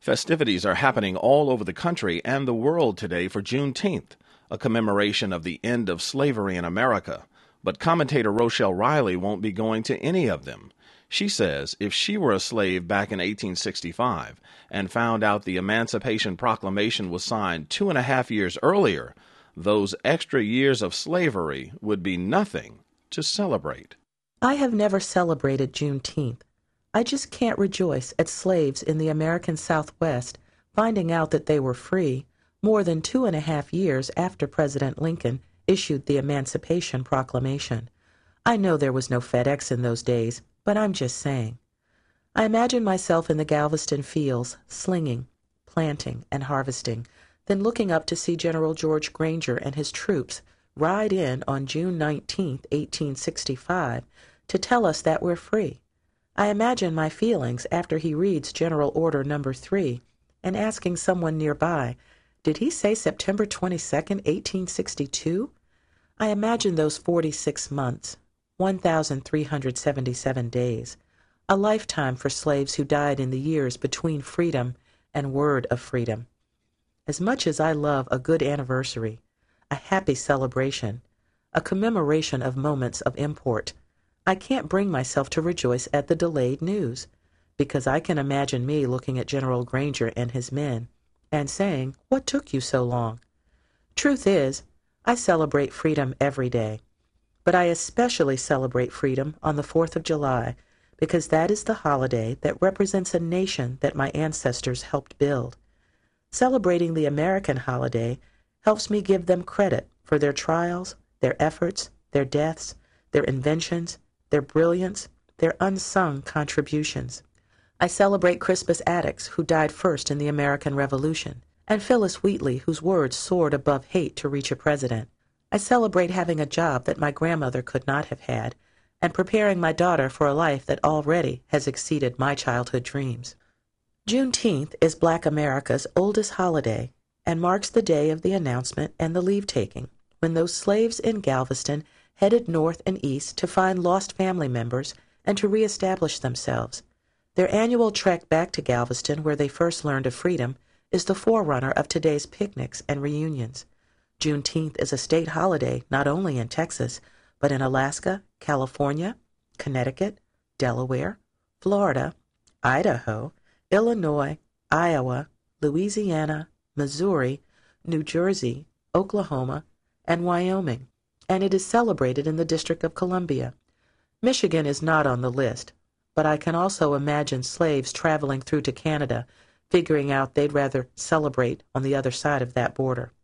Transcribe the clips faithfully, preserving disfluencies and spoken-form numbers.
Festivities are happening all over the country and the world today for Juneteenth, a commemoration of the end of slavery in America. But commentator Rochelle Riley won't be going to any of them. She says if she were a slave back in eighteen sixty-five and found out the Emancipation Proclamation was signed two and a half years earlier, those extra years of slavery would be nothing to celebrate. I have never celebrated Juneteenth. I just can't rejoice at slaves in the American Southwest finding out that they were free more than two and a half years after President Lincoln issued the Emancipation Proclamation. I know there was no FedEx in those days, but I'm just saying. I imagine myself in the Galveston fields, slinging, planting, and harvesting, then looking up to see General George Granger and his troops ride in on June nineteenth, eighteen sixty-five, to tell us that we're free. I imagine my feelings after he reads General Order Number Three and asking someone nearby, did he say September twenty-second, eighteen sixty-two? I imagine those forty-six months, one thousand three hundred seventy-seven days, a lifetime for slaves who died in the years between freedom and word of freedom. As much as I love a good anniversary, a happy celebration, a commemoration of moments of import, I can't bring myself to rejoice at the delayed news, because I can imagine me looking at General Granger and his men and saying, "What took you so long?" Truth is, I celebrate freedom every day, but I especially celebrate freedom on the fourth of July, because that is the holiday that represents a nation that my ancestors helped build. Celebrating the American holiday helps me give them credit for their trials, their efforts, their deaths, their inventions, their brilliance, their unsung contributions. I celebrate Crispus Attucks, who died first in the American Revolution, and Phyllis Wheatley, whose words soared above hate to reach a president. I celebrate having a job that my grandmother could not have had, and preparing my daughter for a life that already has exceeded my childhood dreams. Juneteenth is Black America's oldest holiday and marks the day of the announcement and the leave-taking, when those slaves in Galveston headed north and east to find lost family members and to reestablish themselves. Their annual trek back to Galveston, where they first learned of freedom, is the forerunner of today's picnics and reunions. Juneteenth is a state holiday not only in Texas, but in Alaska, California, Connecticut, Delaware, Florida, Idaho, Illinois, Iowa, Louisiana, Missouri, New Jersey, Oklahoma, and Wyoming, and it is celebrated in the District of Columbia. Michigan is not on the list, but I can also imagine slaves traveling through to Canada, figuring out they'd rather celebrate on the other side of that border.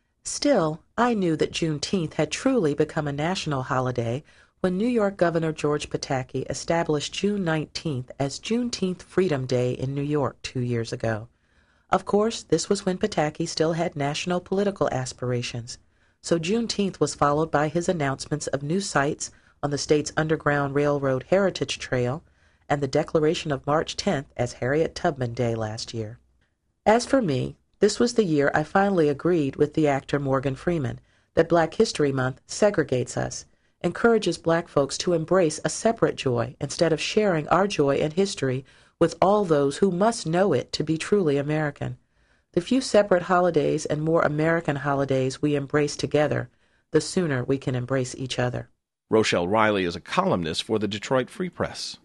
Still, I knew that Juneteenth had truly become a national holiday when New York Governor George Pataki established June nineteenth as Juneteenth Freedom Day in New York two years ago. Of course, this was when Pataki still had national political aspirations, so Juneteenth was followed by his announcements of new sites on the state's Underground Railroad Heritage Trail and the declaration of March tenth as Harriet Tubman Day last year. As for me, this was the year I finally agreed with the actor Morgan Freeman that Black History Month segregates us, encourages Black folks to embrace a separate joy instead of sharing our joy and history with all those who must know it to be truly American. The few separate holidays and more American holidays we embrace together, the sooner we can embrace each other. Rochelle Riley is a columnist for the Detroit Free Press.